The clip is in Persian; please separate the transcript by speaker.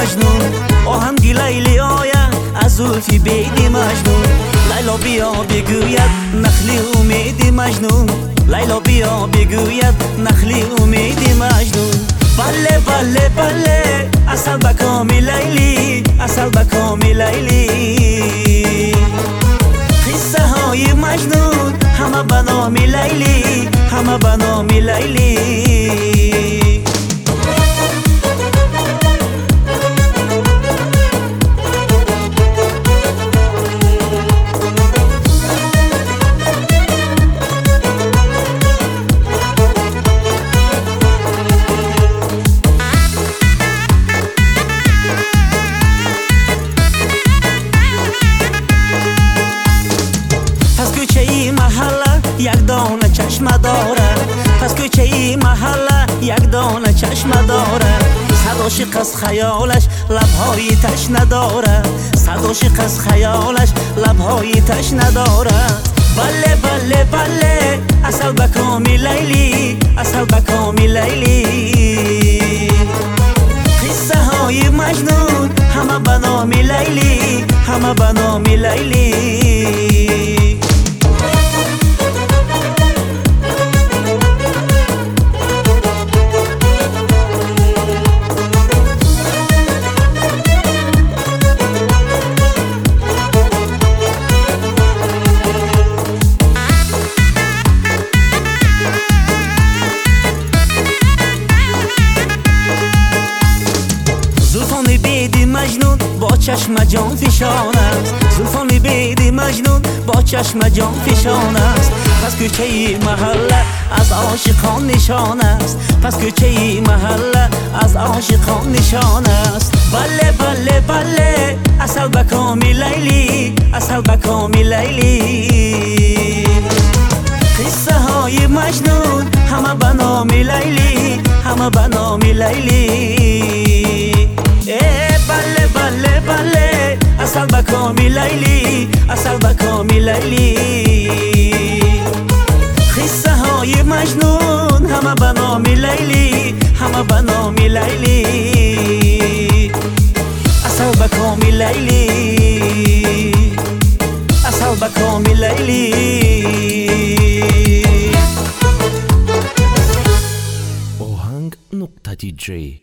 Speaker 1: مجنون آهنگی لیلی آید از زلفی بیدی مجنون لیلا بیا بگوید نخلی امیدی مجنون لیلا بیا بگوید نخلی امیدی مجنون بله بله بله اصل بکامی لیلی اصل بکامی لیلی قصه های مجنون همه بنامی لیلی همه بنامی لیلی یک دانه چشم داره پس کوچه ای محله یک دانه چشم داره صد عاشق از خیالش لبهای تشنه داره صد عاشق از خیالش لبهای تشنه داره بله بله بله اصل بکامی لیلی اصل بکامی لیلی قصه های مجنون همه بنامی لیلی همه بنامی لیلی مجنون با چشم جان فشان است زلفان بیدی مجنون با چشم جان فشان است پس کوچه ای محله از عاشقان نشان است پس کوچه ای محله از عاشقان نشان است بله بله بله اصل بکامی لیلی اصل بکامی لیلی قصه های مجنون همه بنامی لیلی همه بنامی لیلی بله بله بله اصل بکامی لیلی اصل بکامی لیلی قصه های مجنون همه بنامی لیلی همه بنامی لیلی اصل بکامی لیلی اصل بکامی لیلی
Speaker 2: ohang.dj